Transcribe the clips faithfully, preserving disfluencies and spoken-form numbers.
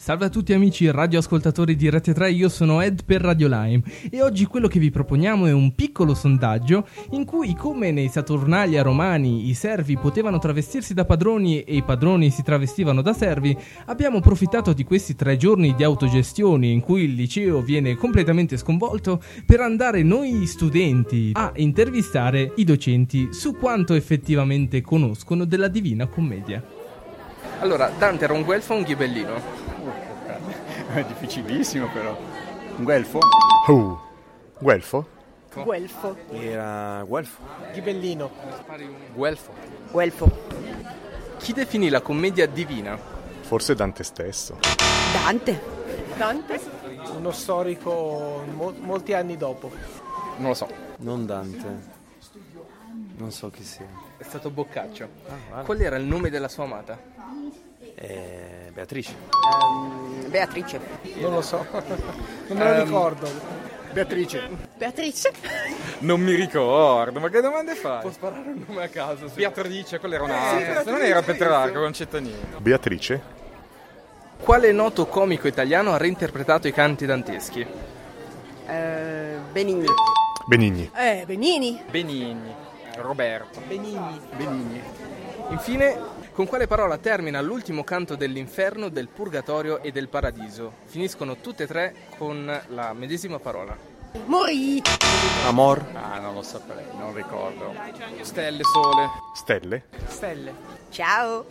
Salve a tutti amici radioascoltatori di Rete tre, io sono Ed per Radio Lime e oggi quello che vi proponiamo è un piccolo sondaggio in cui, come nei Saturnalia romani i servi potevano travestirsi da padroni e i padroni si travestivano da servi, abbiamo approfittato di questi tre giorni di autogestione in cui il liceo viene completamente sconvolto per andare noi studenti a intervistare i docenti su quanto effettivamente conoscono della Divina Commedia. Allora, Dante era un guelfo o un ghibellino? È difficilissimo però. Un guelfo? Uh, guelfo? Guelfo. Era guelfo. Ghibellino. Guelfo. Guelfo. Chi definì la commedia divina? Forse Dante stesso. Dante. Dante? Uno storico mo- molti anni dopo. Non lo so. Non Dante. Non so chi sia. È stato Boccaccio. Ah, vale. Qual era il nome della sua amata? Eh, Beatrice. Um, Beatrice. Non lo so. Non me lo Um, ricordo. Beatrice. Beatrice? Non mi ricordo, ma che domande fai? Può sparare un nome a caso. Sì. Beatrice, quella era un'altra. Se non era Petrarca, Concettanini. Beatrice? Quale noto comico italiano ha reinterpretato i canti danteschi? Eh, Benigni. Benigni. Eh, Benini. Benigni. Roberto. Benigni. Benigni. Infine, con quale parola termina l'ultimo canto dell'inferno, del purgatorio e del paradiso? Finiscono tutte e tre con la medesima parola. Morì. Amor. Ah, non lo saprei, non ricordo. Stelle, sole. Stelle? Stelle. Ciao.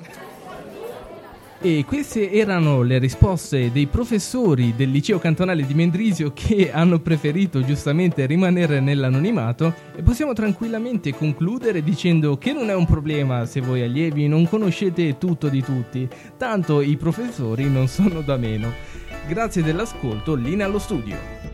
E queste erano le risposte dei professori del liceo cantonale di Mendrisio, che hanno preferito giustamente rimanere nell'anonimato, e possiamo tranquillamente concludere dicendo che non è un problema se voi allievi non conoscete tutto di tutti, tanto i professori non sono da meno. Grazie dell'ascolto, linea allo studio.